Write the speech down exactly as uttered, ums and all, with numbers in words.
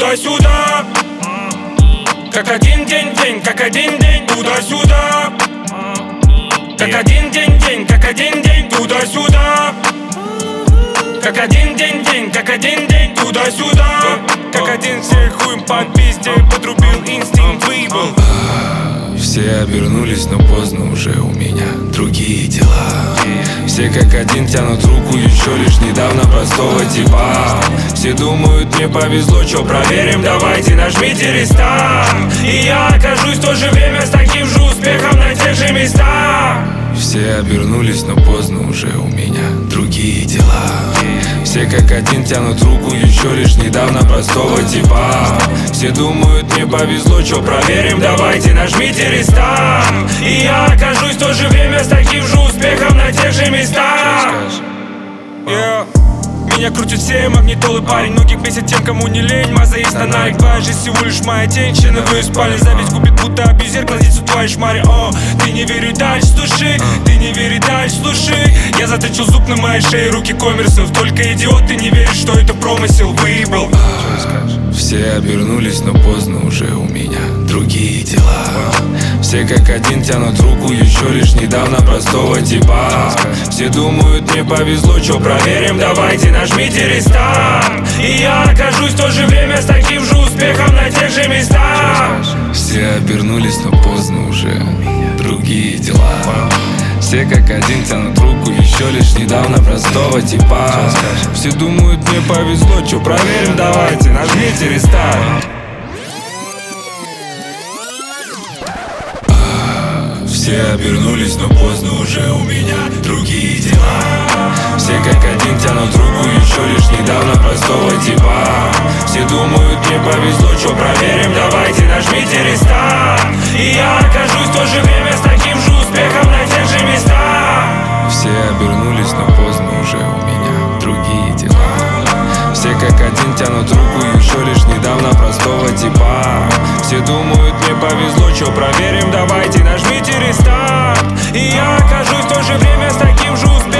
туда-сюда. Как один день-день, как один день, туда-сюда. Как один день-день, как один день, туда-сюда. Как один день-день, как один день, туда-сюда. Как один всех хуем по пизде подрубил, инстинкт выбыл. Все обернулись, но поздно уже, у меня другие дела. Все как один тянут руку еще лишь недавно простого типа. Все думают, мне повезло, чё проверим, давайте нажмите рестарт. И я окажусь в то же время с таким же успехом на тех же местах. Все обернулись, но поздно уже, у меня другие дела. Все как один тянут руку еще лишь недавно простого типа. Все думают, мне повезло, чё проверим, давайте нажмите рестарт. И я окажусь в то же время с таким же успехом на тех же местах. Yeah. Меня крутят все магнитолы, парень. Многих бесит тем, кому не лень. Маза есть на нарик, твоя жизнь всего лишь моя тень. Члены твоей спальни, зависть губит, будто абьюзер глазицу твоей шмари. О, ты не верю дальше, слушай, ты не верю дальше, слушай. Я заточил зуб на моей шее, руки коммерсов. Только идиот, ты не веришь, что это промысел, выебал. Все обернулись, но поздно уже, у меня другие дела. Все как один тянут руку еще лишь недавно простого типа. Все думают, мне повезло, чё проверим, давайте нажмите рестарт. И я окажусь в то же время с таким же успехом на тех же местах. Все обернулись, но поздно уже, у меня другие дела. Все как один тянут руку еще лишь недавно простого типа. Все думают, мне повезло, чё проверим, давайте нажмите рестарт. Все обернулись, но поздно уже, у меня другие дела. Все как один тянут руку еще лишь недавно простого типа. Все думают, мне повезло, чё проверим, давайте нажмите рестарт. И я окажусь в то же время с таким же успехом на тех же местах. Все обернулись, но поздно уже, у меня другие дела. Все как один тянут руку еще лишь недавно простого типа. Все думают, мне повезло, чё проверим, давайте нажмите рестарт. И я окажусь в то же время с таким же успехом